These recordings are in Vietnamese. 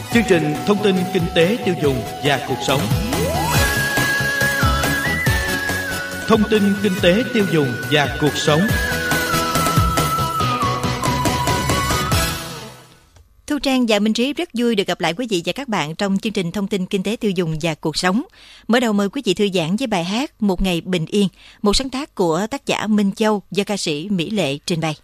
Chương trình thông tin kinh tế tiêu dùng và cuộc sống. Thông tin kinh tế tiêu dùng và cuộc sống. Thu Trang và Minh Trí rất vui được gặp lại quý vị và các bạn trong chương trình thông tin kinh tế tiêu dùng và cuộc sống. Mở đầu mời quý vị thư giãn với bài hát Một Ngày Bình Yên, một sáng tác của tác giả Minh Châu do ca sĩ Mỹ Lệ trình bày.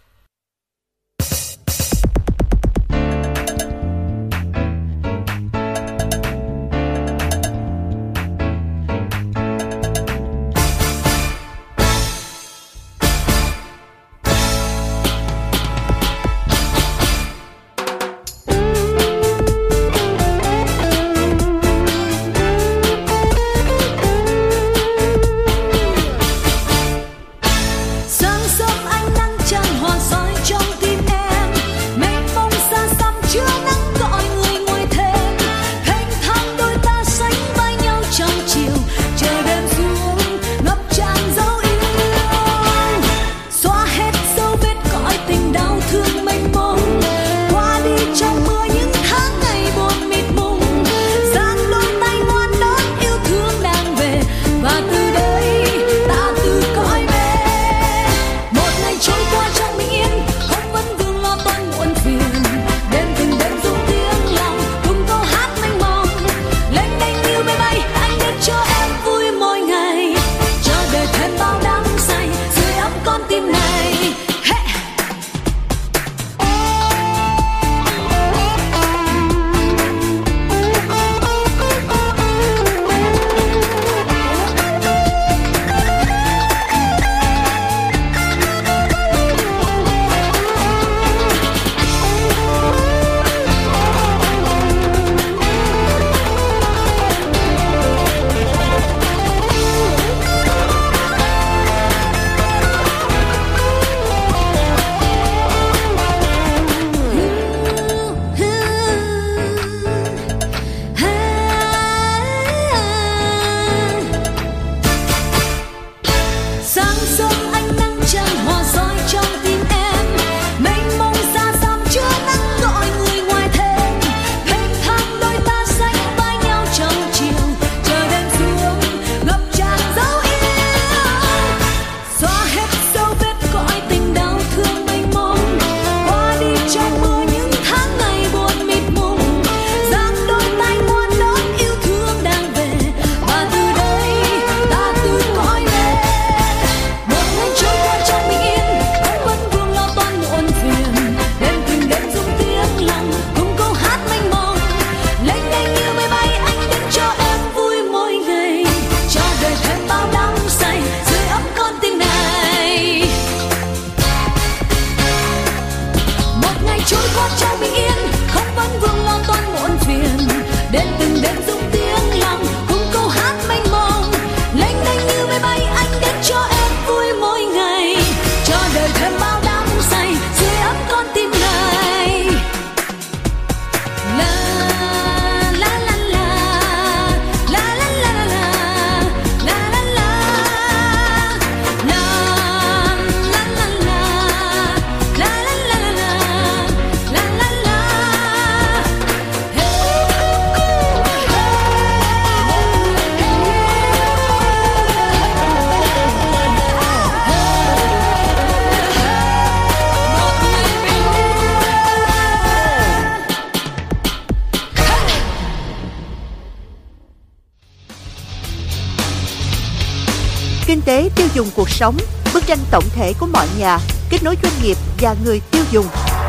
Kinh tế tiêu dùng cuộc sống, bức tranh tổng thể của mọi nhà, kết nối doanh nghiệp và người tiêu dùng.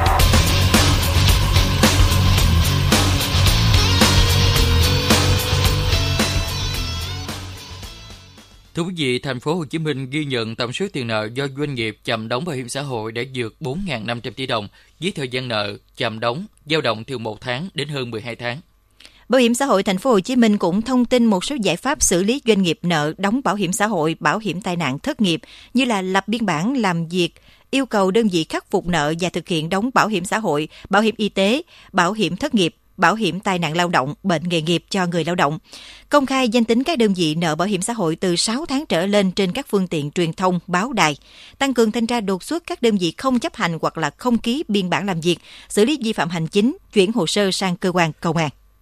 Thưa quý vị, thành phố Hồ Chí Minh ghi nhận tổng số tiền nợ do doanh nghiệp chậm đóng bảo hiểm xã hội đã vượt 4.500 tỷ đồng, với thời gian nợ chậm đóng dao động từ 1 tháng đến hơn 12 tháng. Bảo hiểm xã hội thành phố Hồ Chí Minh cũng thông tin một số giải pháp xử lý doanh nghiệp nợ đóng bảo hiểm xã hội, bảo hiểm tai nạn thất nghiệp như là lập biên bản làm việc, yêu cầu đơn vị khắc phục nợ và thực hiện đóng bảo hiểm xã hội, bảo hiểm y tế, bảo hiểm thất nghiệp, bảo hiểm tai nạn lao động, bệnh nghề nghiệp cho người lao động. Công khai danh tính các đơn vị nợ bảo hiểm xã hội từ 6 tháng trở lên trên các phương tiện truyền thông, báo đài. Tăng cường thanh tra đột xuất các đơn vị không chấp hành hoặc là không ký biên bản làm việc, xử lý vi phạm hành chính, chuyển hồ sơ sang cơ quan công an.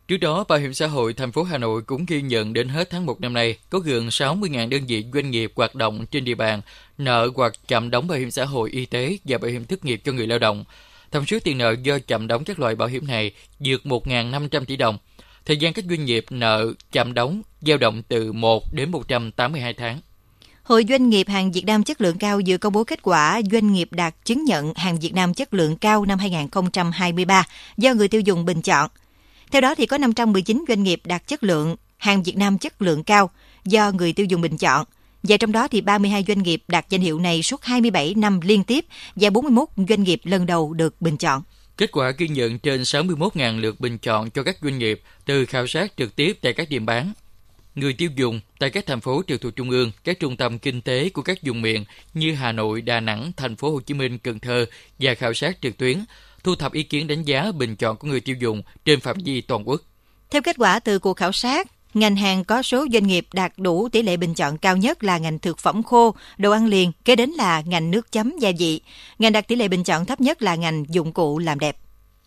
Trước đó, Bảo hiểm xã hội thành phố Hà Nội cũng ghi nhận đến hết tháng 1 năm nay có gần 60.000 đơn vị doanh nghiệp hoạt động trên địa bàn nợ hoặc chậm đóng bảo hiểm xã hội, y tế và bảo hiểm thất nghiệp cho người lao động. Tổng số tiền nợ do chậm đóng các loại bảo hiểm này vượt 1.500 tỷ đồng. Thời gian các doanh nghiệp nợ chậm đóng dao động từ 1 đến 182 tháng. Hội Doanh nghiệp hàng Việt Nam chất lượng cao vừa công bố kết quả doanh nghiệp đạt chứng nhận hàng Việt Nam chất lượng cao năm 2023 do người tiêu dùng bình chọn. Theo đó thì có 519 doanh nghiệp đạt chất lượng hàng Việt Nam chất lượng cao do người tiêu dùng bình chọn. Và trong đó thì 32 doanh nghiệp đạt danh hiệu này suốt 27 năm liên tiếp và 41 doanh nghiệp lần đầu được bình chọn. Kết quả ghi nhận trên 61.000 lượt bình chọn cho các doanh nghiệp từ khảo sát trực tiếp tại các điểm bán người tiêu dùng tại các thành phố trực thuộc trung ương, các trung tâm kinh tế của các vùng miền như Hà Nội, Đà Nẵng, Thành phố Hồ Chí Minh, Cần Thơ và khảo sát trực tuyến, thu thập ý kiến đánh giá bình chọn của người tiêu dùng trên phạm vi toàn quốc. Theo kết quả từ cuộc khảo sát, ngành hàng có số doanh nghiệp đạt đủ tỷ lệ bình chọn cao nhất là ngành thực phẩm khô, đồ ăn liền, kế đến là ngành nước chấm gia vị. Ngành đạt tỷ lệ bình chọn thấp nhất là ngành dụng cụ làm đẹp.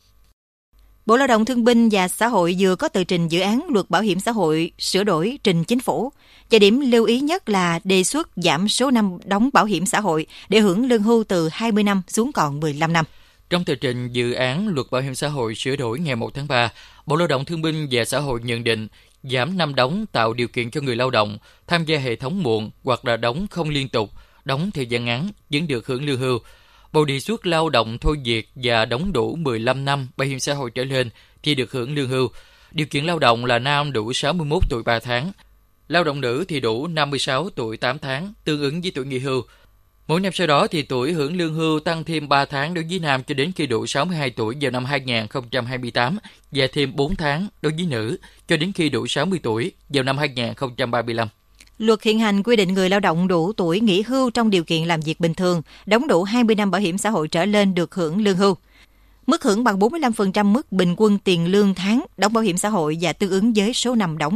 Bộ Lao động Thương binh và Xã hội vừa có tờ trình dự án luật bảo hiểm xã hội sửa đổi trình chính phủ. Và điểm lưu ý nhất là đề xuất giảm số năm đóng bảo hiểm xã hội để hưởng lương hưu từ 20 năm xuống còn 15 năm. Trong tờ trình dự án luật bảo hiểm xã hội sửa đổi ngày 1 tháng 3, Bộ Lao động Thương binh và Xã hội nhận định giảm năm đóng tạo điều kiện cho người lao động tham gia hệ thống muộn hoặc là đóng không liên tục, đóng thời gian ngắn vẫn được hưởng lương hưu. Bộ đề xuất lao động thôi việc và đóng đủ 15 năm bảo hiểm xã hội trở lên thì được hưởng lương hưu. Điều kiện lao động là nam đủ 61 tuổi 3 tháng, lao động nữ thì đủ 56 tuổi 8 tháng, tương ứng với tuổi nghỉ hưu. Mỗi năm sau đó thì tuổi hưởng lương hưu tăng thêm 3 tháng đối với nam cho đến khi đủ 62 tuổi vào năm 2028 và thêm 4 tháng đối với nữ cho đến khi đủ 60 tuổi vào năm 2035. Luật hiện hành quy định người lao động đủ tuổi nghỉ hưu trong điều kiện làm việc bình thường, đóng đủ 20 năm bảo hiểm xã hội trở lên được hưởng lương hưu. Mức hưởng bằng 45% mức bình quân tiền lương tháng đóng bảo hiểm xã hội và tương ứng với số năm đóng.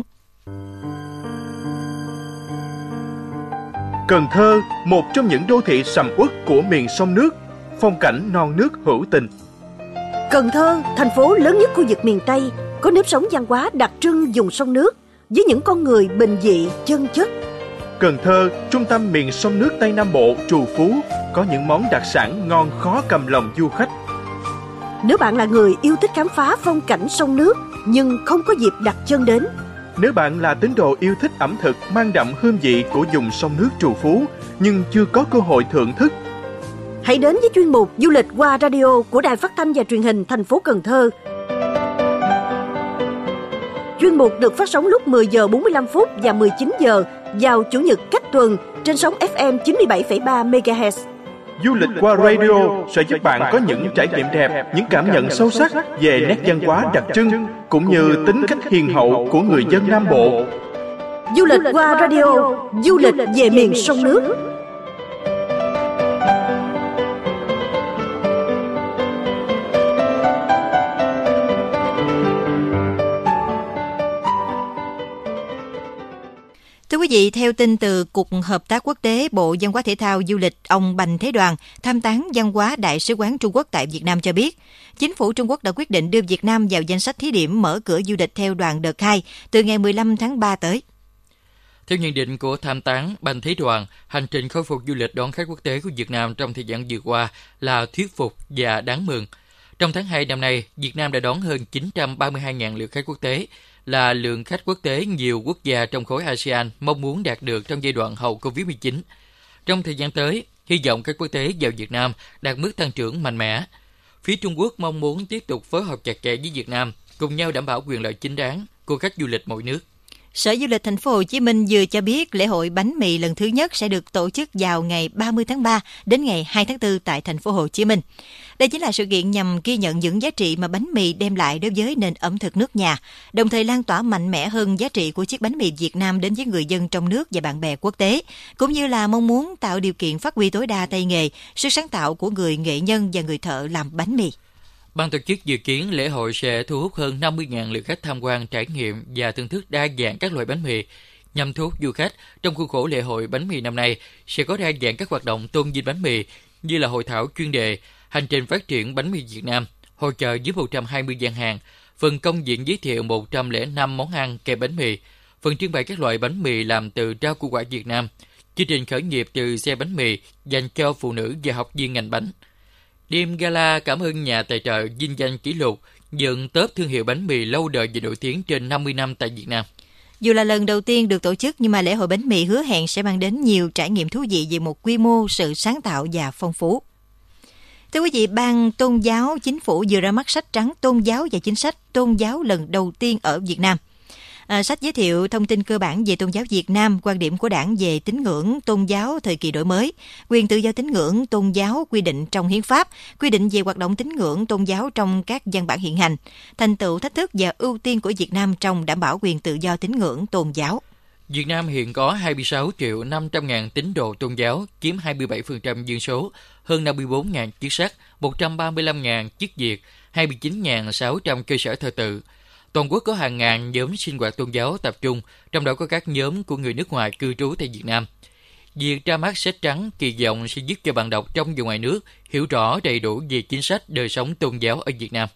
Cần Thơ, một trong những đô thị sầm uất của miền sông nước, phong cảnh non nước hữu tình. Cần Thơ, thành phố lớn nhất khu vực miền Tây, có nếp sống văn hóa đặc trưng vùng sông nước, với những con người bình dị, chân chất. Cần Thơ, trung tâm miền sông nước Tây Nam Bộ, trù phú, có những món đặc sản ngon khó cầm lòng du khách. Nếu bạn là người yêu thích khám phá phong cảnh sông nước, nhưng không có dịp đặt chân đến. Nếu bạn là tín đồ yêu thích ẩm thực mang đậm hương vị của vùng sông nước trù phú, nhưng chưa có cơ hội thưởng thức, hãy đến với chuyên mục Du lịch qua radio của Đài Phát thanh và Truyền hình thành phố Cần Thơ. Chuyên mục được phát sóng lúc 10 giờ 45 phút và 19 giờ vào Chủ nhật cách tuần trên sóng FM 97,3 MHz. Du lịch qua radio sẽ giúp bạn có những trải nghiệm đẹp, những cảm nhận sâu sắc về nét văn hóa đặc trưng, cũng như tính cách hiền hậu của người dân Nam Bộ. Du lịch qua radio, du lịch về miền sông nước. Thưa quý vị, theo tin từ Cục Hợp tác Quốc tế, Bộ Văn hóa Thể thao Du lịch, ông Bành Thế Đoàn, tham tán văn hóa Đại sứ quán Trung Quốc tại Việt Nam cho biết, chính phủ Trung Quốc đã quyết định đưa Việt Nam vào danh sách thí điểm mở cửa du lịch theo đoàn đợt 2 từ ngày 15 tháng 3 tới. Theo nhận định của tham tán Bành Thế Đoàn, hành trình khôi phục du lịch đón khách quốc tế của Việt Nam trong thời gian vừa qua là thuyết phục và đáng mừng. Trong tháng 2 năm nay, Việt Nam đã đón hơn 932.000 lượt khách quốc tế, là lượng khách quốc tế nhiều quốc gia trong khối ASEAN mong muốn đạt được trong giai đoạn hậu Covid-19. Trong thời gian tới, hy vọng khách quốc tế vào Việt Nam đạt mức tăng trưởng mạnh mẽ. Phía Trung Quốc mong muốn tiếp tục phối hợp chặt chẽ với Việt Nam, cùng nhau đảm bảo quyền lợi chính đáng của khách du lịch mỗi nước. Sở Du lịch Thành phố Hồ Chí Minh vừa cho biết lễ hội bánh mì lần thứ nhất sẽ được tổ chức vào ngày 30 tháng 3 đến ngày 2 tháng 4 tại Thành phố Hồ Chí Minh. Đây chính là sự kiện nhằm ghi nhận những giá trị mà bánh mì đem lại đối với nền ẩm thực nước nhà, đồng thời lan tỏa mạnh mẽ hơn giá trị của chiếc bánh mì Việt Nam đến với người dân trong nước và bạn bè quốc tế, cũng như là mong muốn tạo điều kiện phát huy tối đa tay nghề, sức sáng tạo của người nghệ nhân và người thợ làm bánh mì. Ban tổ chức dự kiến lễ hội sẽ thu hút hơn 50.000 lượt khách tham quan, trải nghiệm và thưởng thức đa dạng các loại bánh mì. Nhằm thu hút du khách, trong khuôn khổ lễ hội bánh mì năm nay sẽ có đa dạng các hoạt động tôn vinh bánh mì như là hội thảo chuyên đề, hành trình phát triển bánh mì Việt Nam, hội chợ với 120 gian hàng, phần công diễn giới thiệu 105 món ăn kèm bánh mì, phần trưng bày các loại bánh mì làm từ rau củ quả Việt Nam, chương trình khởi nghiệp từ xe bánh mì dành cho phụ nữ và học viên ngành bánh. Đêm gala cảm ơn nhà tài trợ vinh danh kỷ lục nhận top thương hiệu bánh mì lâu đời và nổi tiếng trên 50 năm tại Việt Nam. Dù là lần đầu tiên được tổ chức nhưng mà lễ hội bánh mì hứa hẹn sẽ mang đến nhiều trải nghiệm thú vị về một quy mô, sự sáng tạo và phong phú. Thưa quý vị, Ban Tôn giáo Chính phủ vừa ra mắt sách trắng tôn giáo và chính sách tôn giáo lần đầu tiên ở Việt Nam. Sách giới thiệu thông tin cơ bản về tôn giáo Việt Nam, quan điểm của Đảng về tín ngưỡng tôn giáo thời kỳ đổi mới, quyền tự do tín ngưỡng tôn giáo quy định trong hiến pháp, quy định về hoạt động tín ngưỡng tôn giáo trong các văn bản hiện hành, thành tựu, thách thức và ưu tiên của Việt Nam trong đảm bảo quyền tự do tín ngưỡng tôn giáo. Việt Nam hiện có 26.500.000 tín đồ tôn giáo, chiếm 27% dân số, hơn 54.000 chức sắc, 135.000 chức việc, 29.600 cơ sở thờ tự. Toàn quốc có hàng ngàn nhóm sinh hoạt tôn giáo tập trung, trong đó có các nhóm của người nước ngoài cư trú tại Việt Nam. Việc ra mắt sách trắng kỳ vọng sẽ giúp cho bạn đọc trong và ngoài nước hiểu rõ đầy đủ về chính sách đời sống tôn giáo ở Việt Nam.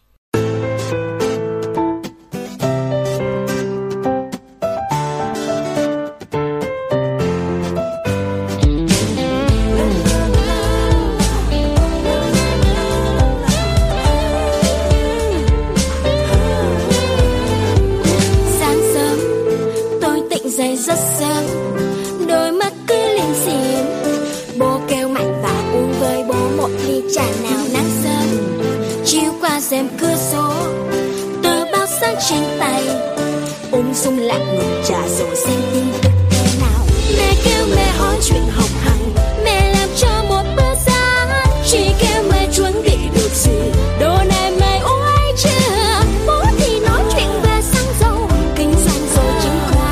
Dậy rất sớm, đôi mắt cứ liêm xiêm. Bố kêu mạnh vào uống với bố một ly trà nào nắng sớm. Chiếu qua rèm cửa sổ, tờ báo sáng trên tay, ung dung lặng ngụm trà rồi xem tin tức thế nào. Mẹ kêu mẹ hỏi chuyện học hành, mẹ làm cho một bữa sáng. Chị kêu mẹ chuẩn bị được gì, đồ này mẹ uống hay chưa. Bố thì nói chuyện về xăng dầu, kinh doanh rồi chứng khoán.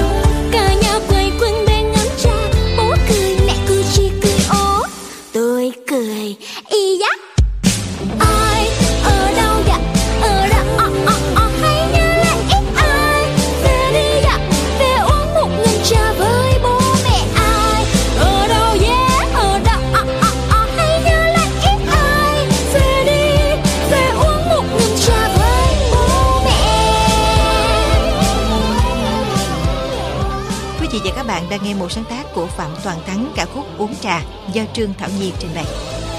Cười y giác. Ai ở đâu dạ, ở đâu hay nhớ lại ít ai. Về đi dạ, về uống một ngụm trà với bố mẹ. Ai ở đâu yeah, ở đâu hay nhớ lại ít ai. Về đi, về uống một ngụm trà với bố mẹ. Quý vị và các bạn đang nghe một sáng tác của Phạm Toàn Thắng, ca khúc Uống Trà do Trương Thảo Nhi trình bày.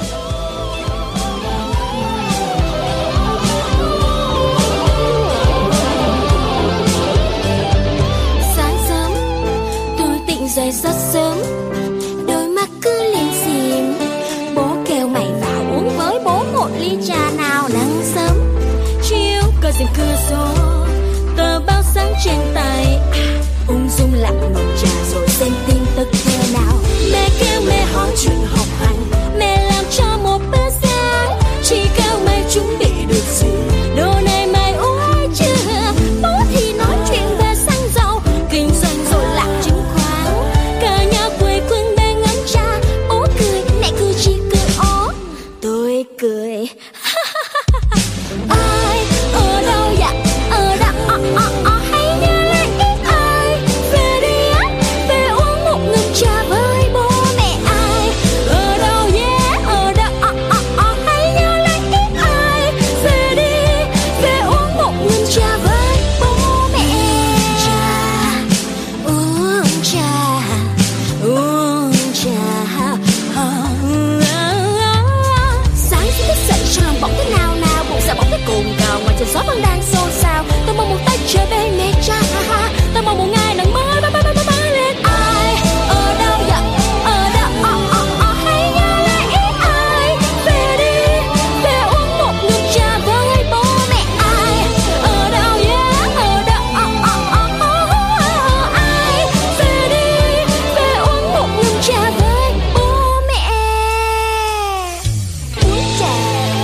Sáng sớm tôi tỉnh dậy rất sớm, đôi mắt cứ liêm xiêm. Bố kêu mày vào uống với bố một ly trà nào nắng sớm. Chiếu qua rèm cửa sổ, tờ báo sáng trên tay, ung dung lặng ngụm trà rồi xem tin tức thế nào. Mẹ kêu mẹ hỏi chuyện học hành, mẹ làm cho một bữa sáng. Chị kêu mẹ chuẩn bị được gì, đồ này mày uống hay chưa. Bố thì nói chuyện về xăng dầu, kinh doanh rồi lạc chứng khoán. Cả nhà quây quần bên ngắm trà, bố cười, mẹ cười, chị cười ó, tôi cười. Ai ở đâu dạ, ở đâu hay nhớ lại ít ai. Về đi á, về uống một ngụm trà với bố mẹ. Ai ở đâu yeah, ở đâu hay nhớ lại ít ai. Về đi, về uống một ngụm trà với bố mẹ. Uống trà, uống trà. Sáng thức dậy trong lòng bỗng thế nào nào, bụng dạ bỗng thấy cồn cào, ngoài trời gió vẫn đang xôn xao. Tôi mong một tay trời bên mẹ cha, tôi mong một ngày nắng mới bay lên. Ai ở đâu dạ, ở đâu hay nhớ lại ít ai. Về đi, về uống một ngụm trà với bố mẹ. Ai ở đâu yeah, ở đâu ai. Về đi, về uống một ngụm trà với bố mẹ. Uống trà.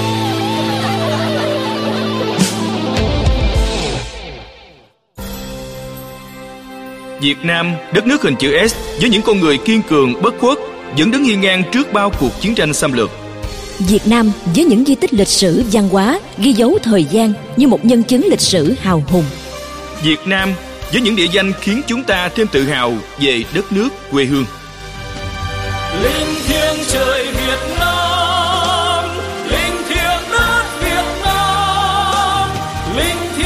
Việt Nam, đất nước hình chữ S với những con người kiên cường, bất khuất, vẫn đứng hiên ngang trước bao cuộc chiến tranh xâm lược. Việt Nam với những di tích lịch sử văn hóa ghi dấu thời gian như một nhân chứng lịch sử hào hùng. Việt Nam với những địa danh khiến chúng ta thêm tự hào về đất nước quê hương. Linh thiêng trời Việt Nam, linh thiêng đất Việt Nam, linh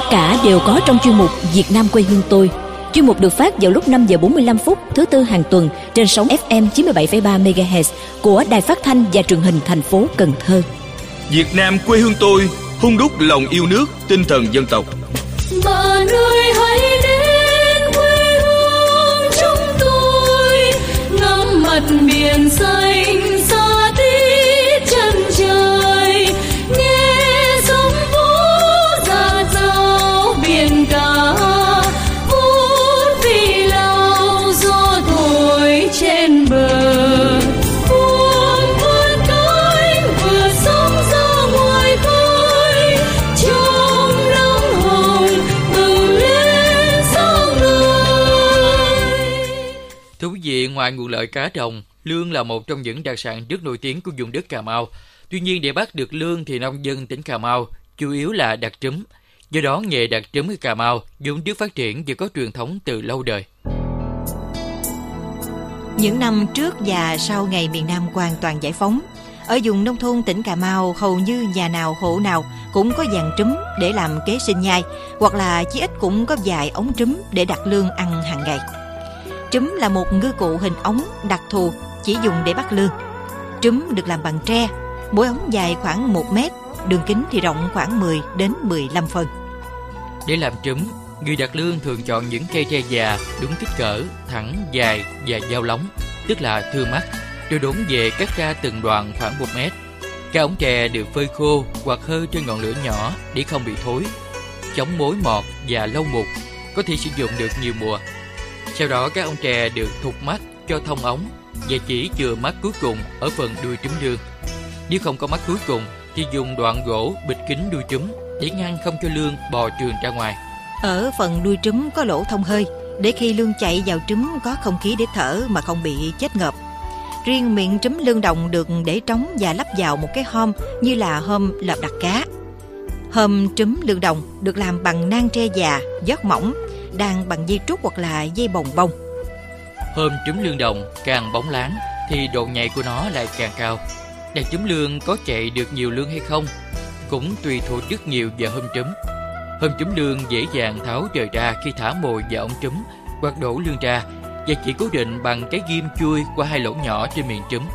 cả đều có trong chuyên mục Việt Nam quê hương tôi. Chuyên mục được phát vào lúc 5 giờ 45 phút thứ Tư hàng tuần trên sóng FM 97,3 MHz của Đài Phát thanh và Truyền hình thành phố Cần Thơ. Việt Nam quê hương tôi, hun đúc lòng yêu nước, tinh thần dân tộc. Bạn ơi hãy đến quê hương chúng tôi, ngắm mặt biển xanh xa tít chân trời, nghe sóng vỗ ra dao biển cả, vút vì lao gió thổi trên bờ. Thưa quý vị, ngoài nguồn lợi cá đồng, lươn là một trong những đặc sản rất nổi tiếng của vùng đất Cà Mau. Tuy nhiên, để bắt được lươn thì nông dân tỉnh Cà Mau chủ yếu là đặt trúm. Do đó, nghề đặt trúm ở Cà Mau vốn được phát triển và có truyền thống từ lâu đời. Những năm trước và sau ngày miền Nam hoàn toàn giải phóng, ở vùng nông thôn tỉnh Cà Mau hầu như nhà nào hộ nào cũng có dàn trúm để làm kế sinh nhai, hoặc là chí ít cũng có vài ống trúm để đặt lương ăn hàng ngày. Trúm là một ngư cụ hình ống đặc thù chỉ dùng để bắt lương. Trúm được làm bằng tre, mỗi ống dài khoảng 1 mét, đường kính thì rộng khoảng 10 đến 15 phân. Để làm trúm, người đặt lương thường chọn những cây tre già đúng kích cỡ, thẳng, dài và dao lóng, tức là thưa mắt, rồi đốn về cắt ra từng đoạn khoảng 1 mét. Các ống tre được phơi khô hoặc hơ trên ngọn lửa nhỏ để không bị thối, chống mối mọt và lâu mục, có thể sử dụng được nhiều mùa. Sau đó các ống tre được thụt mắt cho thông ống và chỉ chừa mắt cuối cùng ở phần đuôi trúm lương. Nếu không có mắt cuối cùng thì dùng đoạn gỗ bịt kín đuôi trúm để ngăn không cho lương bò trườn ra ngoài. Ở phần đuôi trúm có lỗ thông hơi để khi lương chạy vào trúm có không khí để thở mà không bị chết ngợp. Riêng miệng trúm lương đồng được để trống và lắp vào một cái hom như là hom lợp đặt cá. Hom trúm lương đồng được làm bằng nang tre già, vót mỏng, đan bằng dây trúc hoặc là dây bồng bông. Hom trúm lương đồng càng bóng láng thì độ nhạy của nó lại càng cao. Đặt trúm lương có chạy được nhiều lương hay không cũng tùy thuộc rất nhiều vào hom trúm. Hom trúm lương dễ dàng tháo rời ra khi thả mồi vào ống trúm hoặc đổ lương ra, và chỉ cố định bằng cái ghim chui qua 2 lỗ nhỏ trên miệng trúm.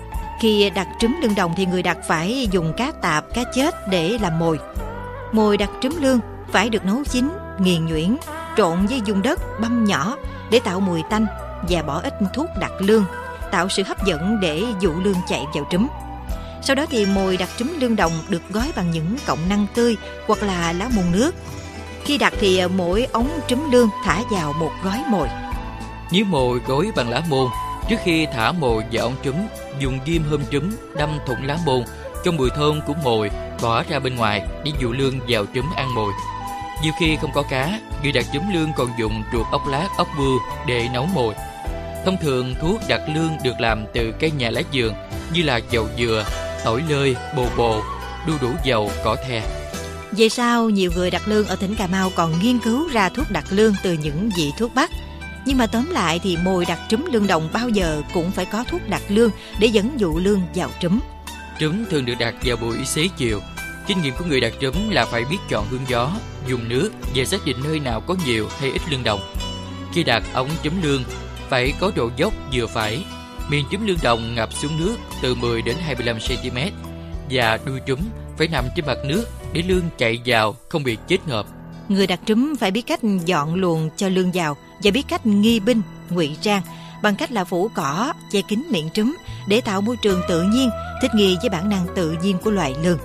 Khi đặt trúm lương đồng thì người đặt phải dùng cá tạp, cá chết để làm mồi. Mồi đặt trúm lương phải được nấu chín, nghiền nhuyễn, trộn với dung đất, băm nhỏ để tạo mùi tanh và bỏ ít thuốc đặc lương, tạo sự hấp dẫn để dụ lương chạy vào trúm. Sau đó thì mồi đặt trúm lương đồng được gói bằng những cọng năng tươi hoặc là lá mùng nước. Khi đặt thì mỗi ống trúm lương thả vào một gói mồi. Nếu mồi gói bằng lá môn, trước khi thả mồi vào ống trúm, dùng ghim hom trúm đâm thủng lá môn cho mùi thơm của mồi bỏ ra bên ngoài để dụ lương vào trúm ăn mồi. Nhiều khi không có cá, người đặt trúm lương còn dùng ruột ốc lát, ốc bươu để nấu mồi. Thông thường thuốc đặt lương được làm từ cây nhà lá vườn như là dầu dừa, tỏi lơi, bồ bồ, đu đủ dầu, cỏ the. Về sau, nhiều người đặt lương ở tỉnh Cà Mau còn nghiên cứu ra thuốc đặt lương từ những vị thuốc bắc. Nhưng mà tóm lại thì mồi đặt trúm lương đồng bao giờ cũng phải có thuốc đặt lương để dẫn dụ lương vào trúm. Trúm thường được đặt vào buổi xế chiều. Kinh nghiệm của người đặt trúm là phải biết chọn hướng gió, dùng nước và xác định nơi nào có nhiều hay ít lương đồng. Khi đặt ống trúm lương phải có độ dốc vừa phải, miệng trúm lương đồng ngập xuống nước từ 10 đến 25 cm và đuôi trúm phải nằm trên mặt nước để lương chạy vào không bị chết ngợp. Người đặt trúm phải biết cách dọn luồng cho lương vào và biết cách nghi binh, ngụy trang bằng cách là phủ cỏ, che kín miệng trúm để tạo môi trường tự nhiên, thích nghi với bản năng tự nhiên của loài lương.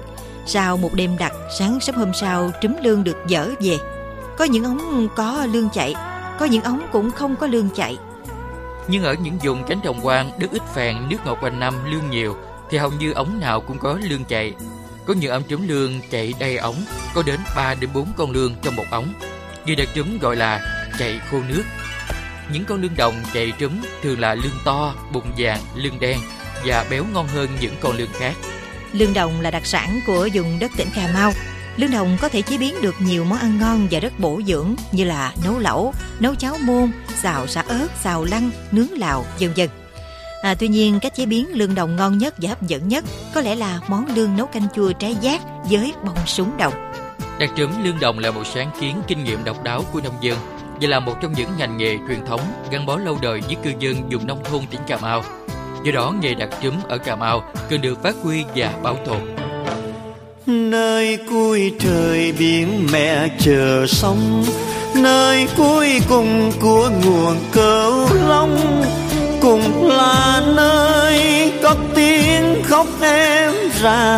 Sau một đêm đặt, sáng sớm hôm sau trúm lương được dỡ về. Có những ống có lương chạy, có những ống cũng không có lương chạy. Nhưng ở những vùng cánh đồng hoang, đất ít phèn, nước ngọt quanh năm, lương nhiều thì hầu như ống nào cũng có lương chạy. Có những ống trúm lương chạy đầy ống, có đến 3 đến 4 con lương trong một ống. Người đặt trúm gọi là chạy khô nước. Những con lương đồng chạy trúm thường là lương to, bụng vàng, lương đen và béo ngon hơn những con lương khác. Lương đồng là đặc sản của vùng đất tỉnh Cà Mau. Lương đồng có thể chế biến được nhiều món ăn ngon và rất bổ dưỡng như là nấu lẩu, nấu cháo môn, xào sả ớt, xào lăng, nướng lào, v.v. Tuy nhiên, cách chế biến lương đồng ngon nhất và hấp dẫn nhất có lẽ là món lương nấu canh chua trái giác với bông súng đồng. Đặt trúm lương đồng là một sáng kiến kinh nghiệm độc đáo của nông dân và là một trong những ngành nghề truyền thống gắn bó lâu đời với cư dân vùng nông thôn tỉnh Cà Mau. Do đó, nghề đặt trúm ở Cà Mau cần được phát huy và bảo tồn. Nơi cuối trời biển mẹ chờ sông, nơi cuối cùng của nguồn Cửu Long, cũng là nơi có tiếng khóc em ra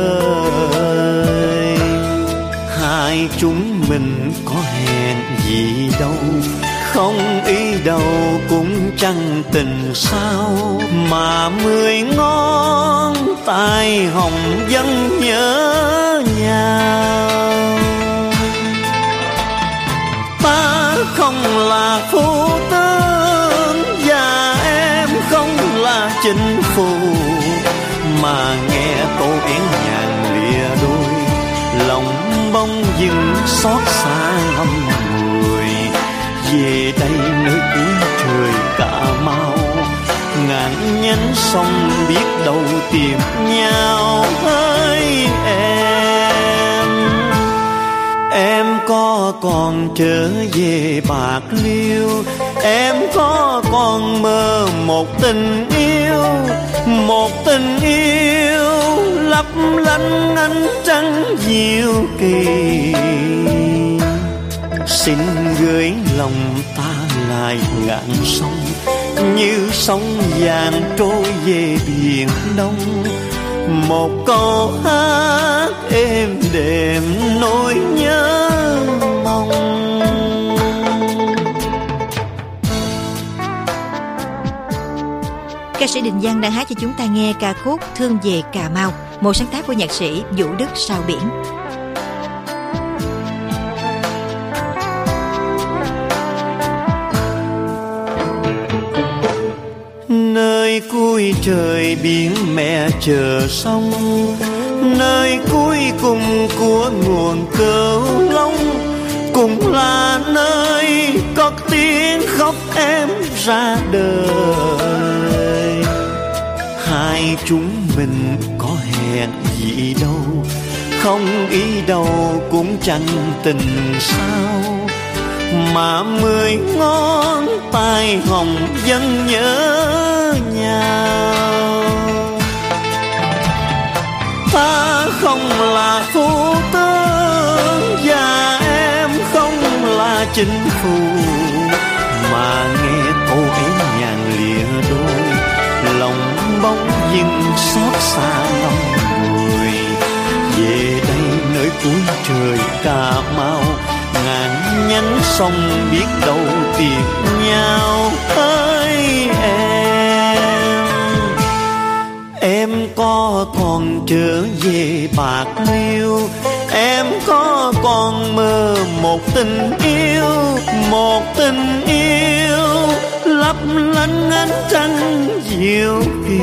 đời. Hai chúng mình có hẹn gì đâu, không ý đâu cũng chẳng tình sao, mà 10 ngón tay hồng vẫn nhớ nhau. Ta không là phu tướng và em không là chính phu, mà nghe câu én nhàn lìa đôi, lòng bông dưng xót xa ngâm người. Về đây nơi cuối trời Cà Mau, ngàn nhánh sông biết đâu tìm nhau. Hỡi em có còn trở về Bạc Liêu, em có còn mơ một tình yêu, một tình yêu lấp lánh ánh trăng diệu kỳ. Xin gửi lòng ta lại ngàn sông, như sóng vàng trôi về biển Đông. Một câu hát êm đềm nỗi nhớ mong. Ca sĩ Đình Giang đang hát cho chúng ta nghe ca khúc Thương về Cà Mau, một sáng tác của nhạc sĩ Vũ Đức Sao Biển. Nơi cuối trời biển mẹ chờ sông, nơi cuối cùng của nguồn Cửu Long, cũng là nơi có tiếng khóc em ra đời. Hai chúng mình có hẹn gì đâu, không ý đâu cũng chẳng tình sao, mà 10 ngón tay hồng vẫn nhớ nhau. Ta không là phu tướng và em không là chính phu, mà nghe câu én nhàn lìa đôi, lòng bỗng dưng xót xa lòng người. Về đây nơi cuối trời Cà Mau, ngàn nhánh sông biết đâu tìm nhau. Hỡi em có còn trở về Bạc Liêu, em có còn mơ một tình yêu, một tình yêu lấp lánh ánh trăng diệu kỳ.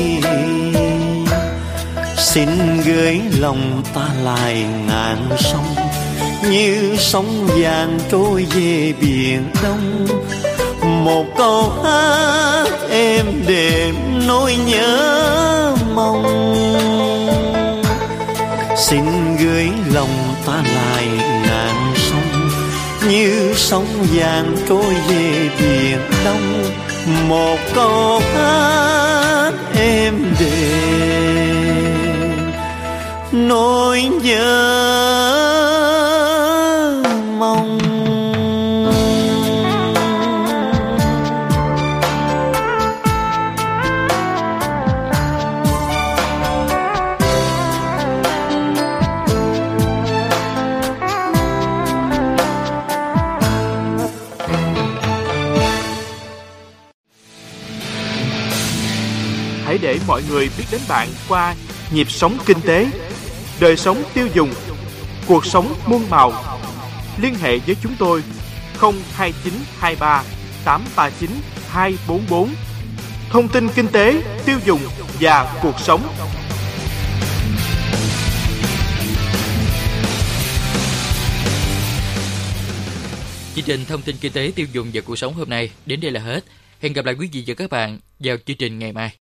Xin gửi lòng ta lại ngàn sông, như sóng vàng trôi về biển Đông. Một câu hát êm đềm nỗi nhớ mong. Xin gửi lòng ta lại ngàn sông, như sóng vàng trôi về biển Đông. Một câu hát êm đềm nỗi nhớ mong. Hãy để mọi người biết đến bạn qua nhịp sống kinh tế, đời sống tiêu dùng, cuộc sống muôn màu. Liên hệ với chúng tôi 02923 839 244. Thông tin kinh tế, tiêu dùng và cuộc sống. Chương trình Thông tin kinh tế, tiêu dùng và cuộc sống hôm nay đến đây là hết. Hẹn gặp lại quý vị và các bạn vào chương trình ngày mai.